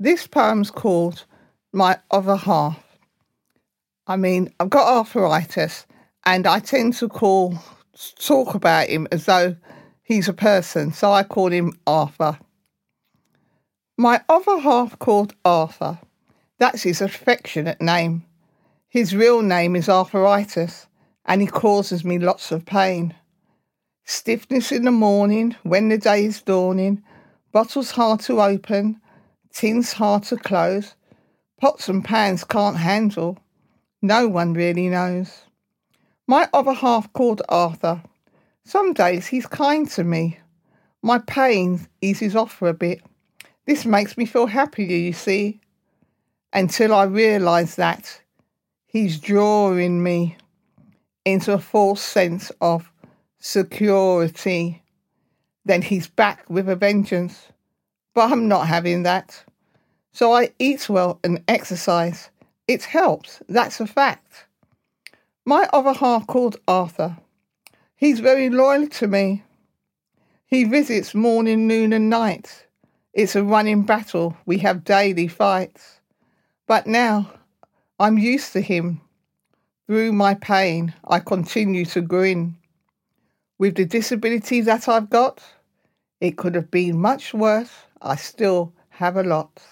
This poem's called My Other Half. I've got arthritis and I tend to talk about him as though he's a person, so I call him Arthur. My other half called Arthur. That's his affectionate name. His real name is arthritis and he causes me lots of pain. Stiffness in the morning when the day is dawning, bottles hard to open, tins hard to close, pots and pans can't handle, no one really knows. My other half called Arthur. Some days he's kind to me. My pain eases off for a bit. This makes me feel happier, you see, until I realise that he's drawing me into a false sense of security. Then he's back with a vengeance. But I'm not having that. So I eat well and exercise. It helps, that's a fact. My other half called Arthur. He's very loyal to me. He visits morning, noon and night. It's a running battle. We have daily fights. But now I'm used to him. Through my pain, I continue to grin. With the disability that I've got, it could have been much worse. I still have a lot.